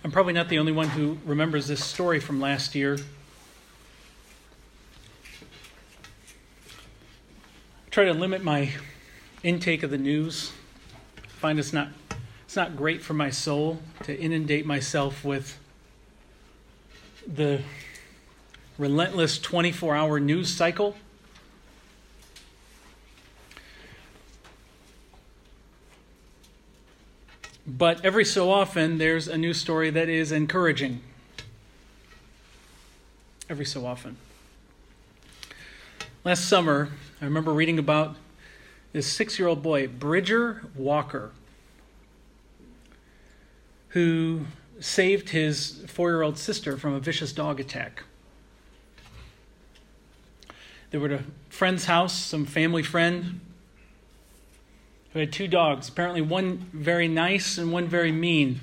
I'm probably not the only one who remembers this story from last year. I try to limit my intake of the news. I find it's not great for my soul to inundate myself with the relentless 24-hour news cycle. But every so often, there's a news story that is encouraging. Every so often. Last summer, I remember reading about this 6-year-old boy, Bridger Walker, who saved his 4-year-old sister from a vicious dog attack. They were at a friend's house, some family friend, who had 2 dogs, apparently one very nice and one very mean.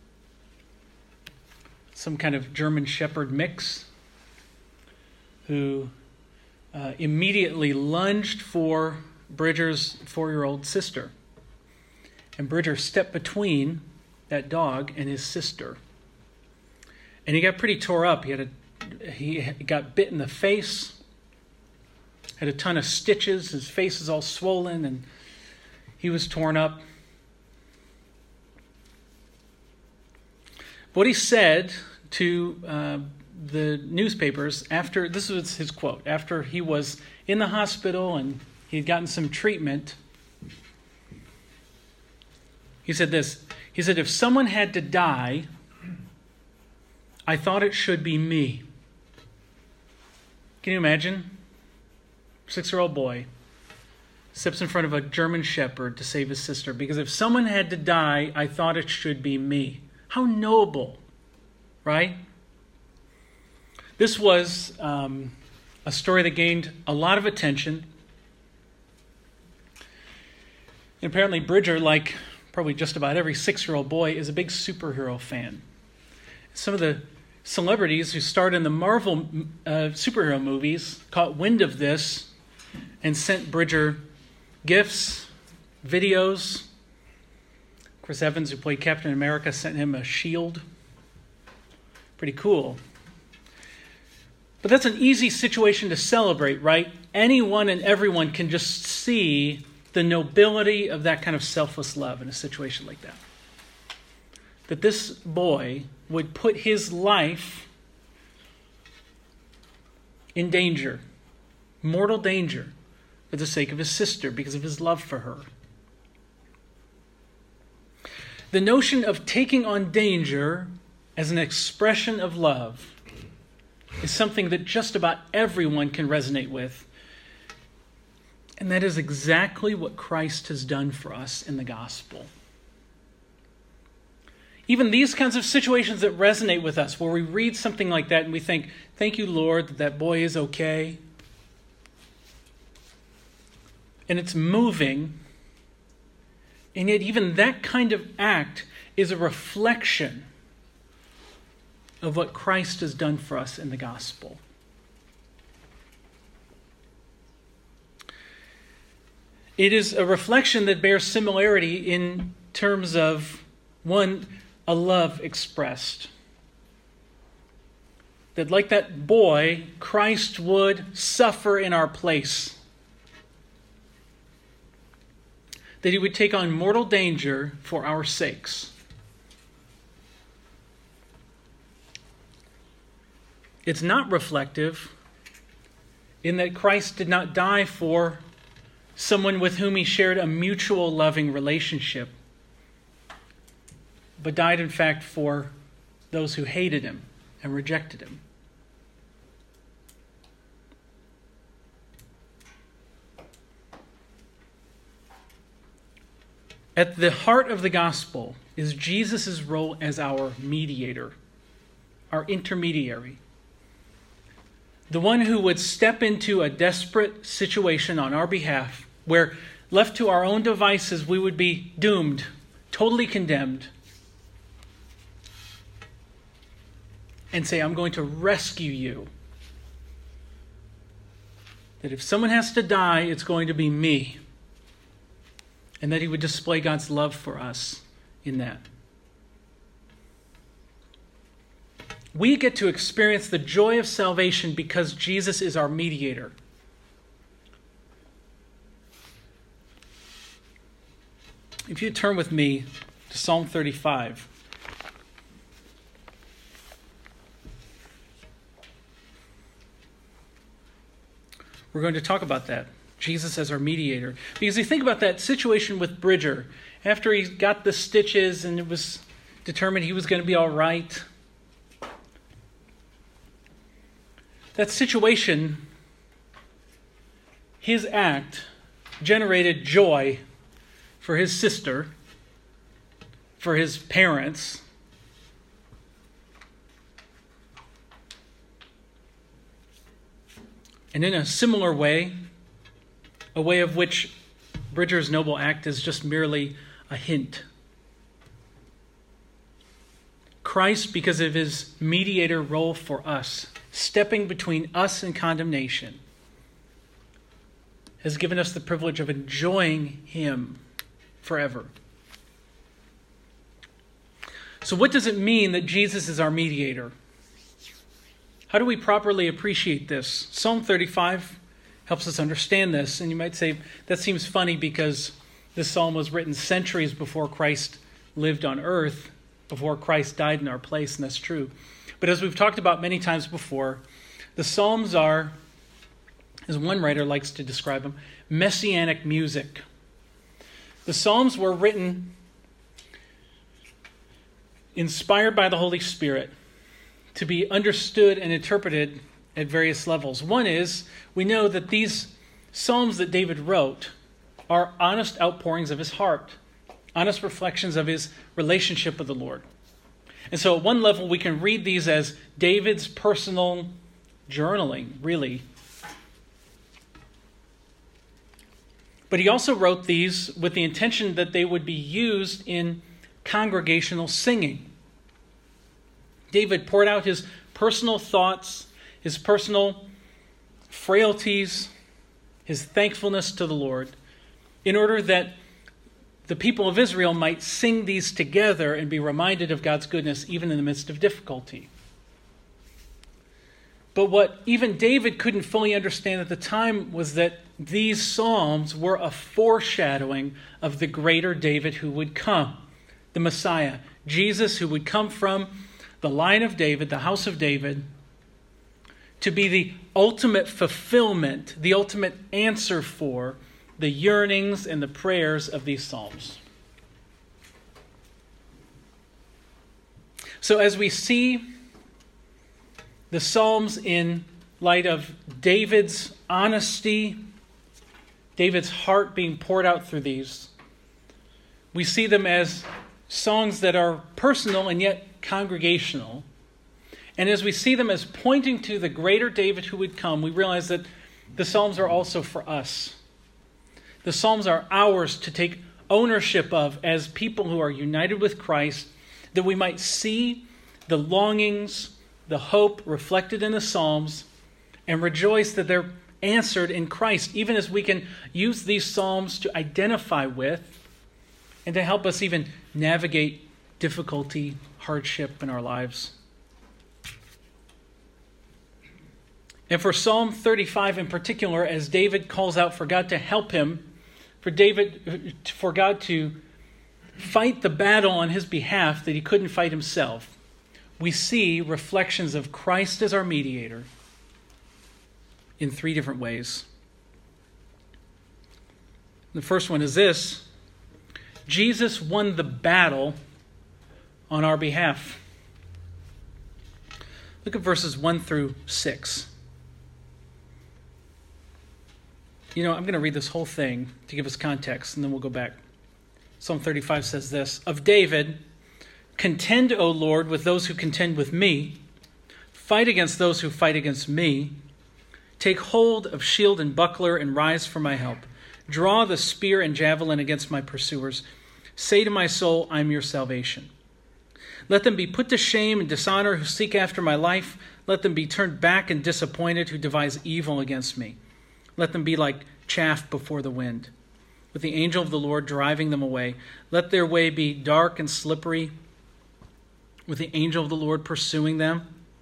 Some kind of German Shepherd mix, who immediately lunged for Bridger's 4-year-old sister. And Bridger stepped between that dog and his sister. And he got pretty tore up. He got bit in the face, had a ton of stitches, his face is all swollen, and he was torn up. What he said to the newspapers after, this was his quote, after he was in the hospital and he had gotten some treatment, he said this. He said, "If someone had to die, I thought it should be me." Can you imagine? 6-year-old boy steps in front of a German Shepherd to save his sister. Because if someone had to die, I thought it should be me. How noble, right? This was a story that gained a lot of attention. And apparently Bridger, like probably just about every 6-year-old boy, is a big superhero fan. Some of the celebrities who starred in the Marvel superhero movies caught wind of this and sent Bridger gifts, videos. Chris Evans, who played Captain America, sent him a shield. Pretty cool. But that's an easy situation to celebrate, right? Anyone and everyone can just see the nobility of that kind of selfless love in a situation like that. That this boy would put his life in danger, mortal danger, for the sake of his sister, because of his love for her. The notion of taking on danger as an expression of love is something that just about everyone can resonate with. And that is exactly what Christ has done for us in the gospel. Even these kinds of situations that resonate with us, where we read something like that and we think, thank you, Lord, that that boy is okay. And it's moving. And yet even that kind of act is a reflection of what Christ has done for us in the gospel. It is a reflection that bears similarity in terms of, one, a love expressed. That like that boy, Christ would suffer in our place. That he would take on mortal danger for our sakes. It's not reflective in that Christ did not die for someone with whom he shared a mutual loving relationship, but died in fact for those who hated him and rejected him. At the heart of the gospel is Jesus' role as our mediator, our intermediary. The one who would step into a desperate situation on our behalf, where left to our own devices we would be doomed, totally condemned, and say, I'm going to rescue you. That if someone has to die, it's going to be me. And that he would display God's love for us in that. We get to experience the joy of salvation because Jesus is our mediator. If you turn with me to Psalm 35. We're going to talk about that. Jesus as our mediator. Because you think about that situation with Bridger. After he got the stitches and it was determined he was going to be all right. That situation, his act, generated joy for his sister, for his parents. And in a similar way, a way of which Bridger's noble act is just merely a hint. Christ, because of his mediator role for us, stepping between us and condemnation, has given us the privilege of enjoying him forever. So what does it mean that Jesus is our mediator? How do we properly appreciate this? Psalm 35 helps us understand this. And you might say, that seems funny because this psalm was written centuries before Christ lived on earth, before Christ died in our place, and that's true. But as we've talked about many times before, the Psalms are, as one writer likes to describe them, messianic music. The Psalms were written inspired by the Holy Spirit to be understood and interpreted at various levels. One is, we know that these Psalms that David wrote are honest outpourings of his heart, honest reflections of his relationship with the Lord. And so at one level, we can read these as David's personal journaling, really. But he also wrote these with the intention that they would be used in congregational singing. David poured out his personal thoughts, his personal frailties, his thankfulness to the Lord, in order that the people of Israel might sing these together and be reminded of God's goodness even in the midst of difficulty. But what even David couldn't fully understand at the time was that these psalms were a foreshadowing of the greater David who would come, the Messiah, Jesus, who would come from the line of David, the house of David, to be the ultimate fulfillment, the ultimate answer for the yearnings and the prayers of these psalms. So as we see the psalms in light of David's honesty, David's heart being poured out through these, we see them as songs that are personal and yet congregational. And as we see them as pointing to the greater David who would come, we realize that the Psalms are also for us. The Psalms are ours to take ownership of as people who are united with Christ, that we might see the longings, the hope reflected in the Psalms, and rejoice that they're answered in Christ, even as we can use these Psalms to identify with and to help us even navigate difficulty, hardship in our lives. And for Psalm 35 in particular, as David calls out for God to help him, for God to fight the battle on his behalf that he couldn't fight himself, we see reflections of Christ as our mediator in three different ways. The first one is this: Jesus won the battle on our behalf. Look at verses 1 through 6. I'm going to read this whole thing to give us context, and then we'll go back. Psalm 35 says this: Of David, contend, O Lord, with those who contend with me. Fight against those who fight against me. Take hold of shield and buckler and rise for my help. Draw the spear and javelin against my pursuers. Say to my soul, I am your salvation. Let them be put to shame and dishonor who seek after my life. Let them be turned back and disappointed who devise evil against me. Let them be like chaff before the wind, with the angel of the Lord driving them away. Let their way be dark and slippery, with the angel of the Lord pursuing them.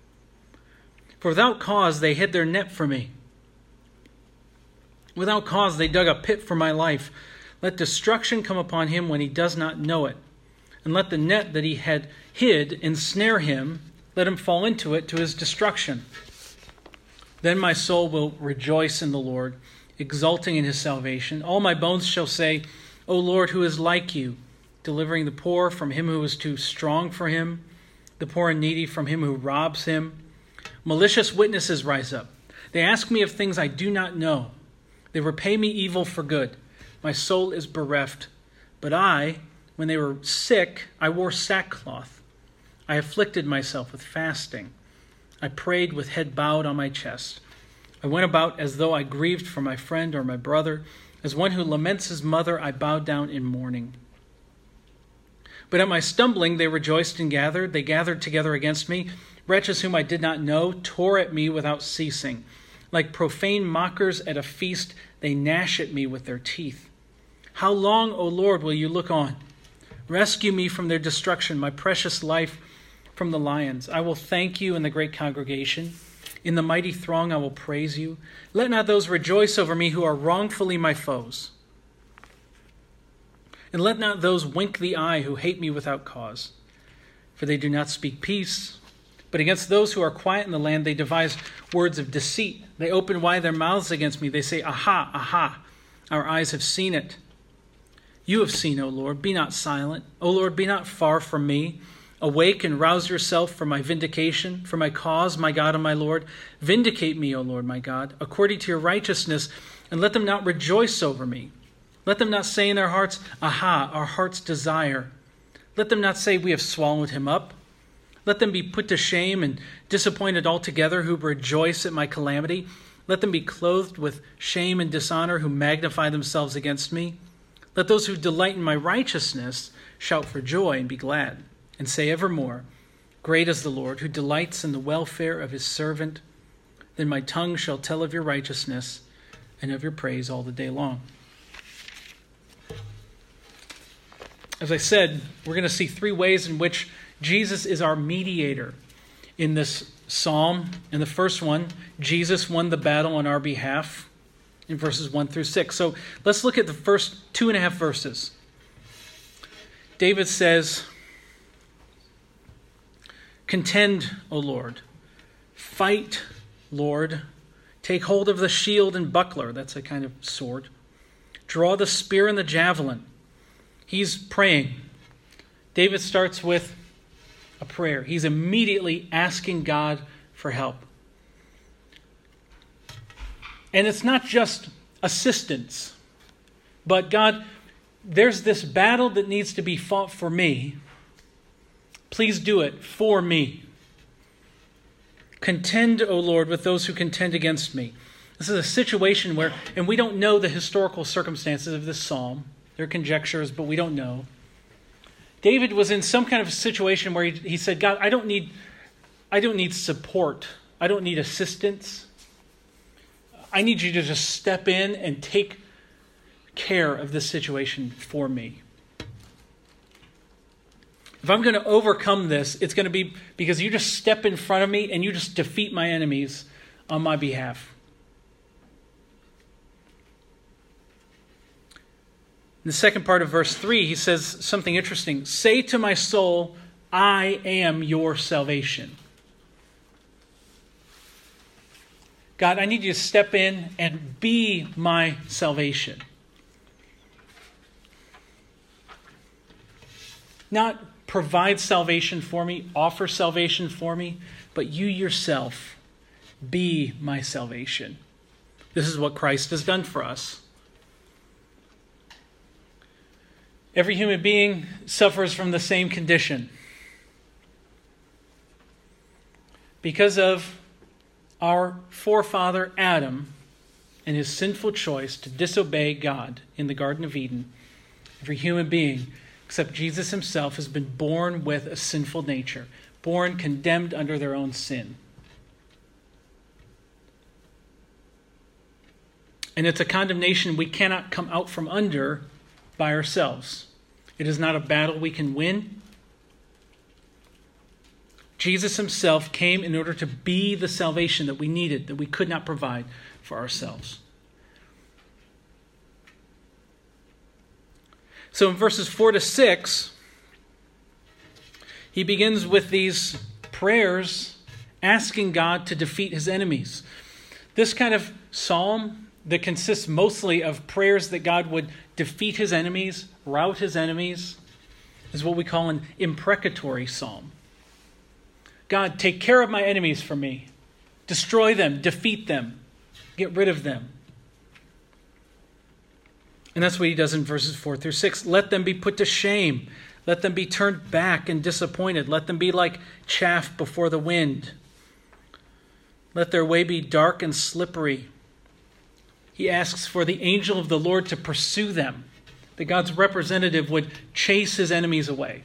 For without cause they hid their net for me. Without cause they dug a pit for my life. Let destruction come upon him when he does not know it. And let the net that he had hid ensnare him. Let him fall into it to his destruction. Then my soul will rejoice in the Lord, exulting in his salvation. All my bones shall say, O Lord, who is like you, delivering the poor from him who is too strong for him, the poor and needy from him who robs him. Malicious witnesses rise up. They ask me of things I do not know. They repay me evil for good. My soul is bereft. But I, when they were sick, I wore sackcloth. I afflicted myself with fasting. I prayed with head bowed on my chest. I went about as though I grieved for my friend or my brother. As one who laments his mother, I bowed down in mourning. But at my stumbling they rejoiced and gathered. They gathered together against me. Wretches whom I did not know tore at me without ceasing. Like profane mockers at a feast, they gnash at me with their teeth. How long, O Lord, will you look on? Rescue me from their destruction, my precious life from the lions. I will thank you in the great congregation. In the mighty throng I will praise you. Let not those rejoice over me who are wrongfully my foes. And let not those wink the eye who hate me without cause. For they do not speak peace. But against those who are quiet in the land, they devise words of deceit. They open wide their mouths against me. They say, Aha, aha, our eyes have seen it. You have seen, O Lord, be not silent. O Lord, be not far from me. Awake and rouse yourself for my vindication, for my cause, my God and my Lord. Vindicate me, O Lord, my God, according to your righteousness, and let them not rejoice over me. Let them not say in their hearts, Aha, our heart's desire. Let them not say, We have swallowed him up. Let them be put to shame and disappointed altogether who rejoice at my calamity. Let them be clothed with shame and dishonor who magnify themselves against me. Let those who delight in my righteousness shout for joy and be glad, and say evermore, Great is the Lord, who delights in the welfare of his servant. Then my tongue shall tell of your righteousness and of your praise all the day long. As I said, we're going to see three ways in which Jesus is our mediator in this psalm. In the first one, Jesus won the battle on our behalf in verses 1 through 6. So let's look at the first 2.5 verses. David says, Contend, O Lord. Fight, Lord. Take hold of the shield and buckler. That's a kind of sword. Draw the spear and the javelin. He's praying. David starts with a prayer. He's immediately asking God for help. And it's not just assistance, but God, there's this battle that needs to be fought for me. Please do it for me. Contend, O Lord, with those who contend against me. This is a situation where, and we don't know the historical circumstances of this psalm. There are conjectures, but we don't know. David was in some kind of situation where he said, God, I don't need support. I don't need assistance. I need you to just step in and take care of this situation for me. If I'm going to overcome this, it's going to be because you just step in front of me and you just defeat my enemies on my behalf. In the second part of verse 3, he says something interesting. Say to my soul, I am your salvation. God, I need you to step in and be my salvation. Not provide salvation for me, offer salvation for me, but you yourself be my salvation. This is what Christ has done for us. Every human being suffers from the same condition. Because of our forefather Adam and his sinful choice to disobey God in the Garden of Eden, every human being, except Jesus himself, has been born with a sinful nature, born condemned under their own sin. And it's a condemnation we cannot come out from under by ourselves. It is not a battle we can win. Jesus himself came in order to be the salvation that we needed, that we could not provide for ourselves. So in verses 4 to 6, he begins with these prayers asking God to defeat his enemies. This kind of psalm that consists mostly of prayers that God would defeat his enemies, rout his enemies, is what we call an imprecatory psalm. God, take care of my enemies for me. Destroy them, defeat them, get rid of them. And that's what he does in verses 4 through 6. Let them be put to shame. Let them be turned back and disappointed. Let them be like chaff before the wind. Let their way be dark and slippery. He asks for the angel of the Lord to pursue them, that God's representative would chase his enemies away.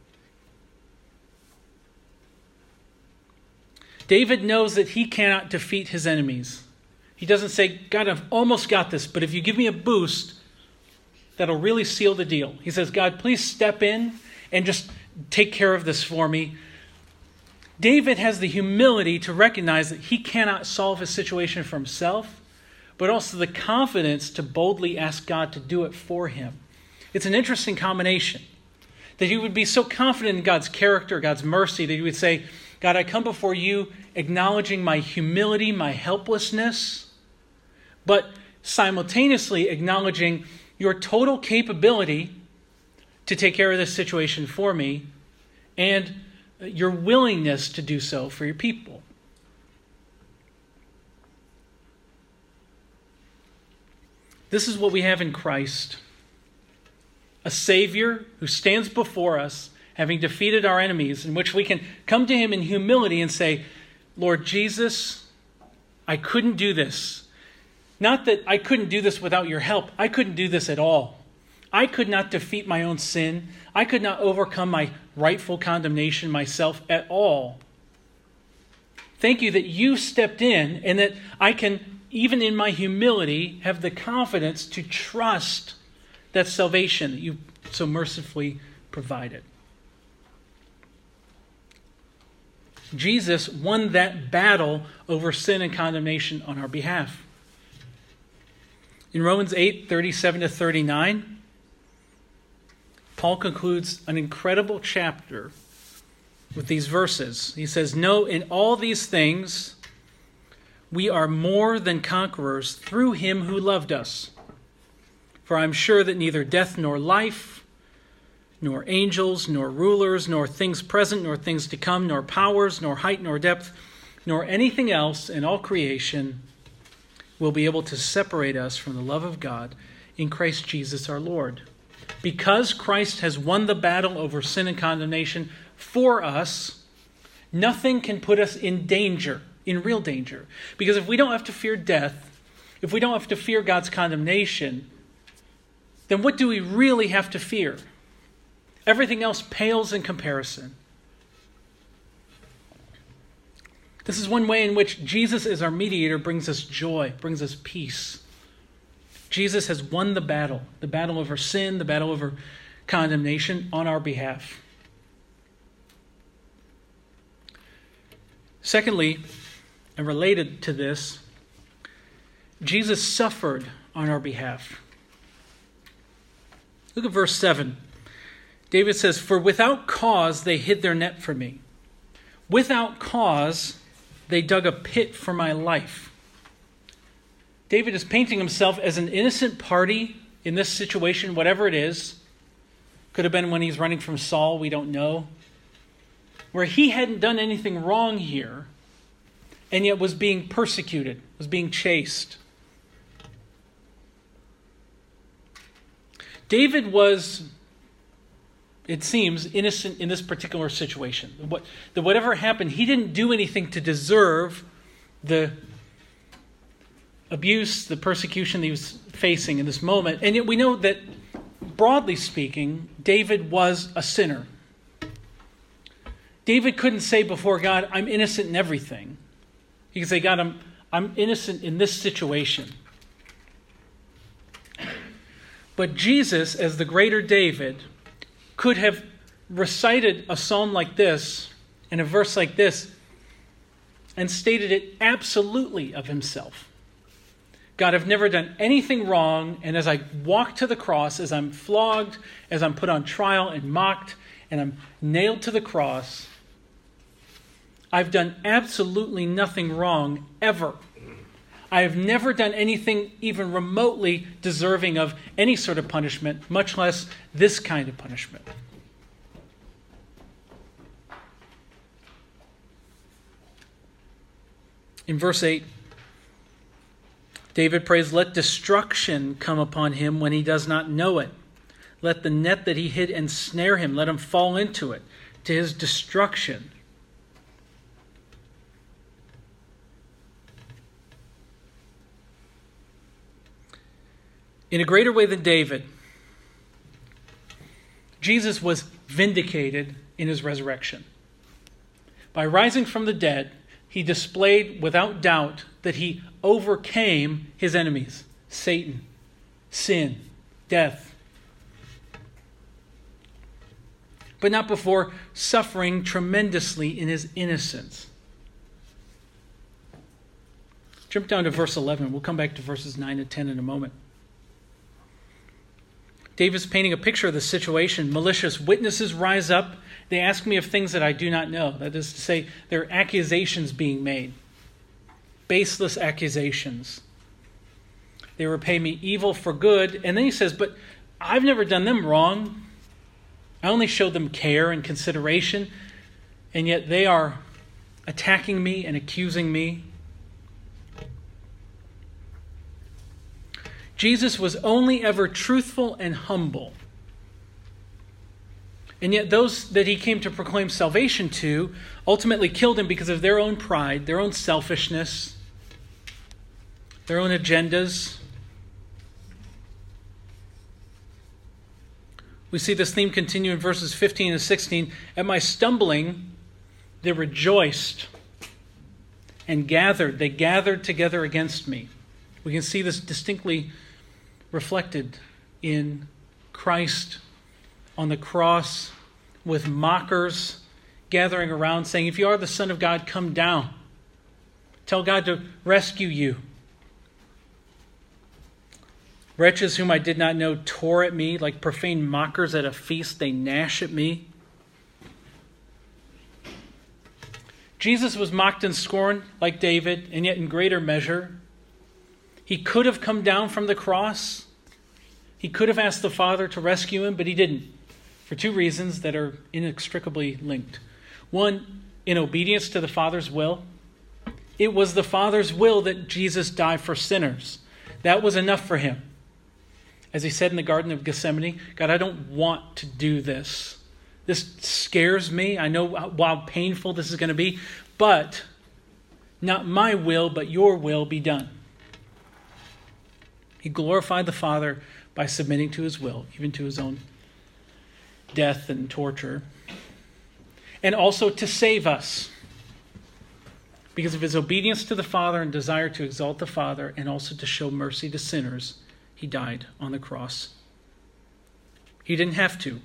David knows that he cannot defeat his enemies. He doesn't say, God, I've almost got this, but if you give me a boost, that'll really seal the deal. He says, God, please step in and just take care of this for me. David has the humility to recognize that he cannot solve his situation for himself, but also the confidence to boldly ask God to do it for him. It's an interesting combination, that he would be so confident in God's character, God's mercy, that he would say, God, I come before you acknowledging my humility, my helplessness, but simultaneously acknowledging your total capability to take care of this situation for me and your willingness to do so for your people. This is what we have in Christ. A Savior who stands before us, having defeated our enemies, in which we can come to him in humility and say, Lord Jesus, I couldn't do this. Not that I couldn't do this without your help. I couldn't do this at all. I could not defeat my own sin. I could not overcome my rightful condemnation myself at all. Thank you that you stepped in and that I can, even in my humility, have the confidence to trust that salvation that you so mercifully provided. Jesus won that battle over sin and condemnation on our behalf. In Romans 8:37-39, Paul concludes an incredible chapter with these verses. He says, no, in all these things, we are more than conquerors through him who loved us. For I am sure that neither death nor life, nor angels, nor rulers, nor things present, nor things to come, nor powers, nor height, nor depth, nor anything else in all creation will be able to separate us from the love of God in Christ Jesus our Lord. Because Christ has won the battle over sin and condemnation for us, nothing can put us in danger, in real danger. Because if we don't have to fear death, if we don't have to fear God's condemnation, then what do we really have to fear? Everything else pales in comparison. This is one way in which Jesus as our mediator brings us joy, brings us peace. Jesus has won the battle over sin, the battle over condemnation on our behalf. Secondly, and related to this, Jesus suffered on our behalf. Look at verse 7. David says, for without cause they hid their net for me. Without cause they dug a pit for my life. David is painting himself as an innocent party in this situation, whatever it is. Could have been when he's running from Saul, we don't know. Where he hadn't done anything wrong here, and yet was being persecuted, was being chased. David was, it seems, innocent in this particular situation. That whatever happened, he didn't do anything to deserve the abuse, the persecution that he was facing in this moment. And yet we know that, broadly speaking, David was a sinner. David couldn't say before God, I'm innocent in everything. He could say, God, I'm innocent in this situation. But Jesus, as the greater David, could have recited a psalm like this in a verse like this and stated it absolutely of himself. God, I've never done anything wrong, and as I walk to the cross, as I'm flogged, as I'm put on trial and mocked, and I'm nailed to the cross, I've done absolutely nothing wrong ever. I have never done anything even remotely deserving of any sort of punishment, much less this kind of punishment. In verse 8, David prays, "Let destruction come upon him when he does not know it. Let the net that he hid ensnare him. Let him fall into it, to his destruction." In a greater way than David, Jesus was vindicated in his resurrection. By rising from the dead, he displayed without doubt that he overcame his enemies, Satan, sin, death. But not before suffering tremendously in his innocence. Jump down to verse 11. We'll come back to verses 9 and 10 in a moment. David's painting a picture of the situation. Malicious witnesses rise up. They ask me of things that I do not know. That is to say, there are accusations being made. Baseless accusations. They repay me evil for good. And then he says, but I've never done them wrong. I only showed them care and consideration. And yet they are attacking me and accusing me. Jesus was only ever truthful and humble. And yet those that he came to proclaim salvation to ultimately killed him because of their own pride, their own selfishness, their own agendas. We see this theme continue in verses 15 and 16. At my stumbling, they rejoiced and gathered. They gathered together against me. We can see this distinctly reflected in Christ on the cross with mockers gathering around saying, if you are the Son of God, come down. Tell God to rescue you. Wretches whom I did not know tore at me like profane mockers at a feast. They gnash at me. Jesus was mocked and scorned like David, and yet in greater measure. He could have come down from the cross. He could have asked the Father to rescue him, but he didn't, for two reasons that are inextricably linked. One, in obedience to the Father's will. It was the Father's will that Jesus die for sinners. That was enough for him. As he said in the Garden of Gethsemane, God, I don't want to do this. This scares me. I know how painful this is going to be, but not my will, but your will be done. He glorified the Father by submitting to his will, even to his own death and torture, and also to save us. Because of his obedience to the Father and desire to exalt the Father and also to show mercy to sinners, he died on the cross. He didn't have to.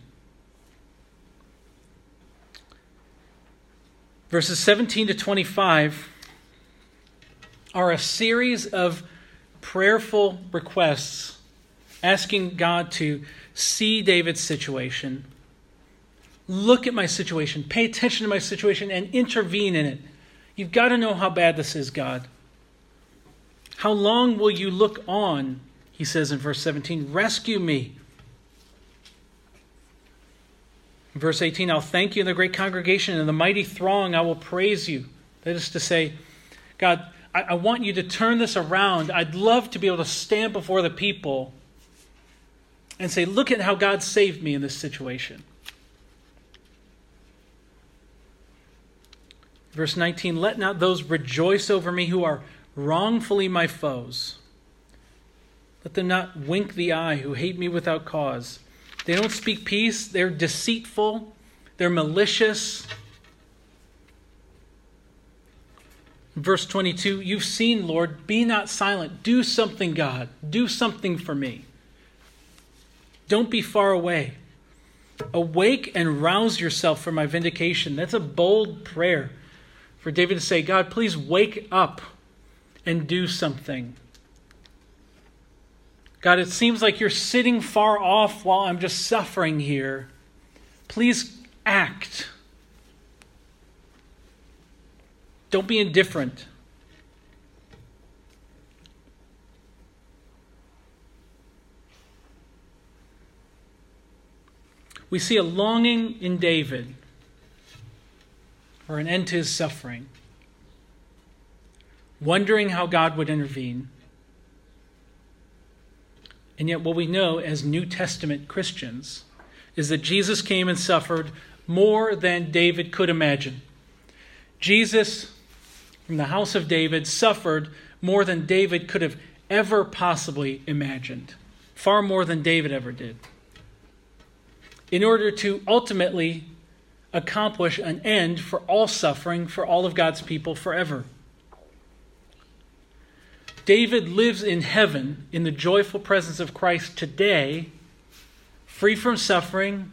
Verses 17 to 25 are a series of prayerful requests asking God to see David's situation, look at my situation, pay attention to my situation, and intervene in it. You've got to know how bad this is, God. How long will you look on? He says in verse 17, rescue me. In verse 18, I'll thank you in the great congregation and the mighty throng. I will praise you. That is to say, God, I want you to turn this around. I'd love to be able to stand before the people and say, look at how God saved me in this situation. Verse 19, let not those rejoice over me who are wrongfully my foes. Let them not wink the eye who hate me without cause. They don't speak peace. They're deceitful. They're malicious. Verse 22, you've seen, Lord, be not silent. Do something, God. Do something for me. Don't be far away. Awake and rouse yourself for my vindication. That's a bold prayer for David to say, God, please wake up and do something. God, it seems like you're sitting far off while I'm just suffering here. Please act. Don't be indifferent. We see a longing in David for an end to his suffering, wondering how God would intervene. And yet what we know as New Testament Christians is that Jesus came and suffered more than David could imagine. Jesus, from the house of David, suffered more than David could have ever possibly imagined. Far more than David ever did. In order to ultimately accomplish an end for all suffering for all of God's people forever. David lives in heaven in the joyful presence of Christ today, free from suffering,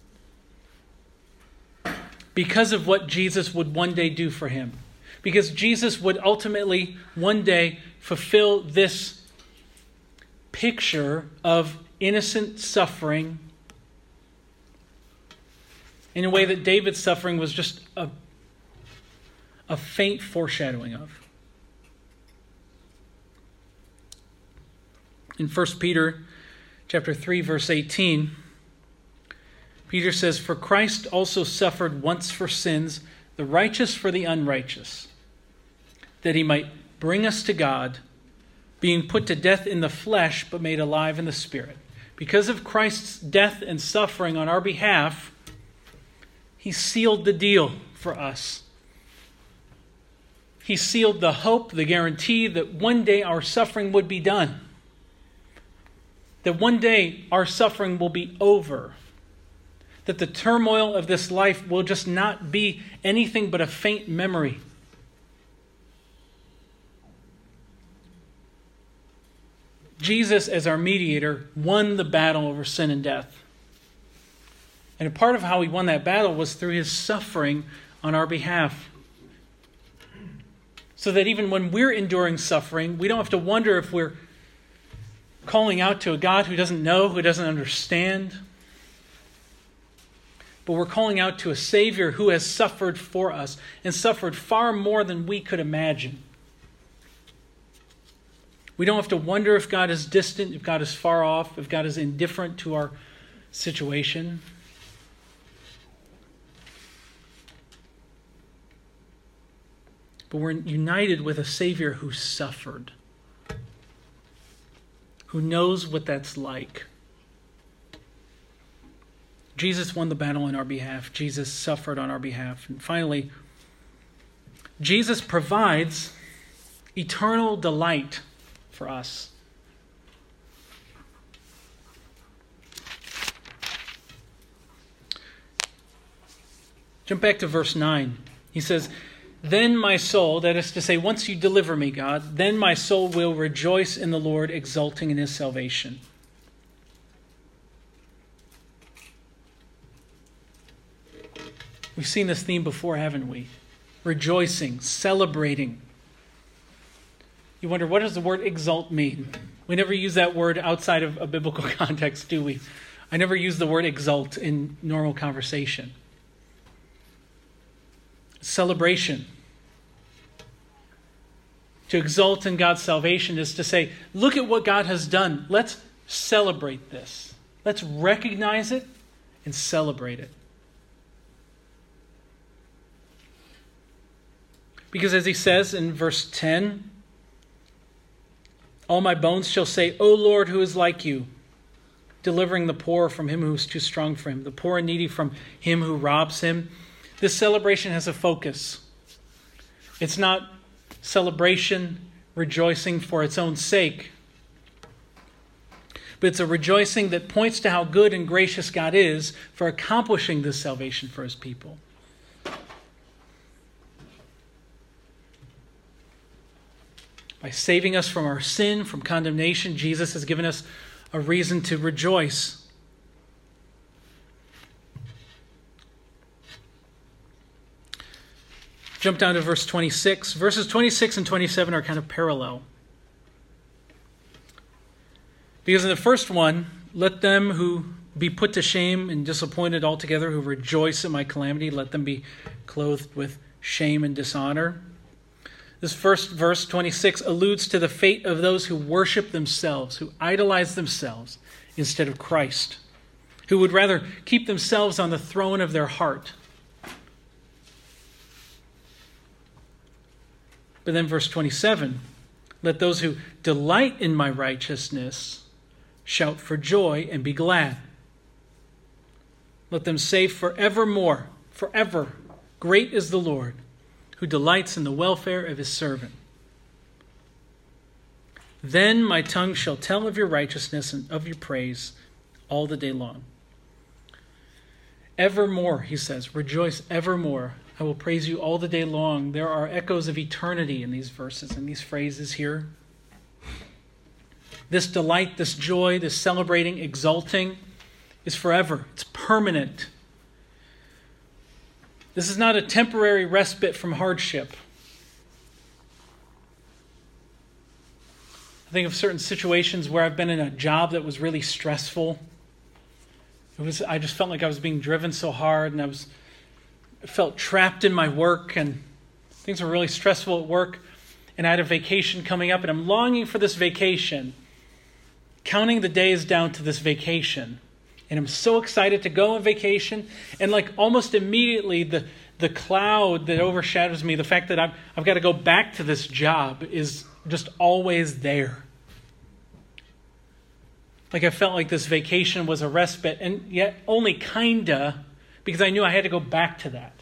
because of what Jesus would one day do for him. Because Jesus would ultimately one day fulfill this picture of innocent suffering in a way that David's suffering was just a faint foreshadowing of. In 1 Peter chapter 3, verse 18, Peter says, For Christ also suffered once for sins, the righteous for the unrighteous, that he might bring us to God, being put to death in the flesh, but made alive in the Spirit. Because of Christ's death and suffering on our behalf, he sealed the deal for us. He sealed the hope, the guarantee that one day our suffering would be done. That one day our suffering will be over. That the turmoil of this life will just not be anything but a faint memory. Jesus, as our mediator, won the battle over sin and death. And a part of how he won that battle was through his suffering on our behalf. So that even when we're enduring suffering, we don't have to wonder if we're calling out to a God who doesn't know, who doesn't understand. But we're calling out to a Savior who has suffered for us and suffered far more than we could imagine. We don't have to wonder if God is distant, if God is far off, if God is indifferent to our situation. But we're united with a Savior who suffered, who knows what that's like. Jesus won the battle on our behalf. Jesus suffered on our behalf. And finally, Jesus provides eternal delight for us. Jump back to verse 9. He says, Then my soul, that is to say, once you deliver me, God, then my soul will rejoice in the Lord, exulting in his salvation. We've seen this theme before, haven't we? Rejoicing, celebrating. You wonder, what does the word exult mean? We never use that word outside of a biblical context, do we? I never use the word exult in normal conversation. Celebration. To exult in God's salvation is to say, look at what God has done. Let's celebrate this. Let's recognize it and celebrate it. Because as he says in verse 10, all my bones shall say, O Lord, who is like you, delivering the poor from him who is too strong for him, the poor and needy from him who robs him. This celebration has a focus. It's not celebration, rejoicing for its own sake, but it's a rejoicing that points to how good and gracious God is for accomplishing this salvation for his people. By saving us from our sin, from condemnation, Jesus has given us a reason to rejoice. Jump down to verse 26. Verses 26 and 27 are kind of parallel. Because in the first one, let them who be put to shame and disappointed altogether, who rejoice at my calamity, let them be clothed with shame and dishonor. This first verse, 26, alludes to the fate of those who worship themselves, who idolize themselves instead of Christ, who would rather keep themselves on the throne of their heart. But then verse 27, let those who delight in my righteousness shout for joy and be glad. Let them say forevermore, forever, great is the Lord, who delights in the welfare of his servant. Then my tongue shall tell of your righteousness and of your praise all the day long. Evermore, he says, rejoice evermore. I will praise you all the day long. There are echoes of eternity in these verses, in these phrases here. This delight, this joy, this celebrating, exulting is forever. It's permanent. This is not a temporary respite from hardship. I think of certain situations where I've been in a job that was really stressful. I just felt like I was being driven so hard, and I felt trapped in my work, and things were really stressful at work. And I had a vacation coming up, and I'm longing for this vacation, counting the days down to this vacation. And I'm so excited to go on vacation. And like almost immediately, the cloud that overshadows me, the fact that I've got to go back to this job, is just always there. Like I felt like this vacation was a respite, and yet only kinda, because I knew I had to go back to that.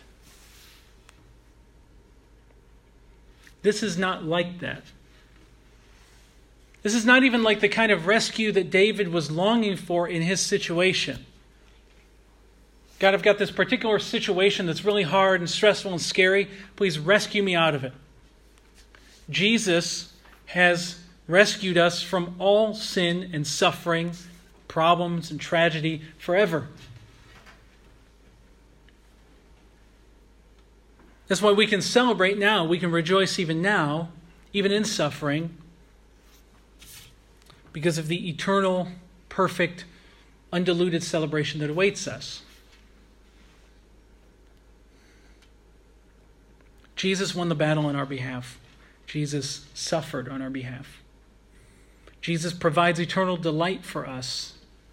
This is not like that. This is not even like the kind of rescue that David was longing for in his situation. God, I've got this particular situation that's really hard and stressful and scary. Please rescue me out of it. Jesus has rescued us from all sin and suffering, problems and tragedy forever. That's why we can celebrate now. We can rejoice even now, even in suffering, because of the eternal, perfect, undiluted celebration that awaits us. Jesus won the battle on our behalf. Jesus suffered on our behalf. Jesus provides eternal delight for us.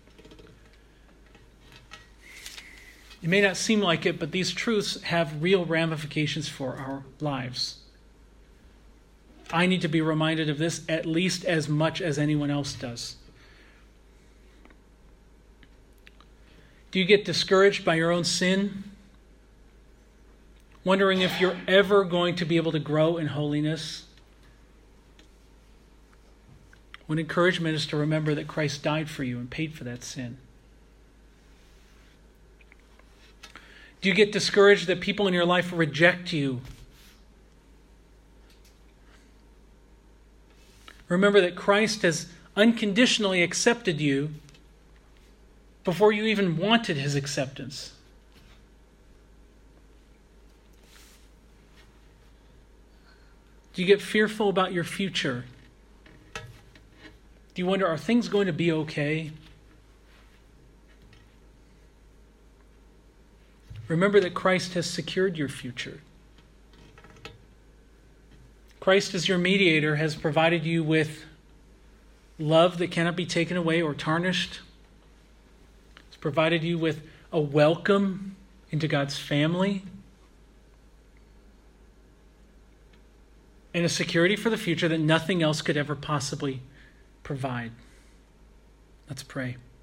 It may not seem like it, but these truths have real ramifications for our lives. I need to be reminded of this at least as much as anyone else does. Do you get discouraged by your own sin? Wondering if you're ever going to be able to grow in holiness? One encouragement is to remember that Christ died for you and paid for that sin. Do you get discouraged that people in your life reject you? Remember that Christ has unconditionally accepted you before you even wanted his acceptance. Do you get fearful about your future? Do you wonder, are things going to be okay? Remember that Christ has secured your future. Christ, as your mediator, has provided you with love that cannot be taken away or tarnished. He's provided you with a welcome into God's family, and a security for the future that nothing else could ever possibly provide. Let's pray.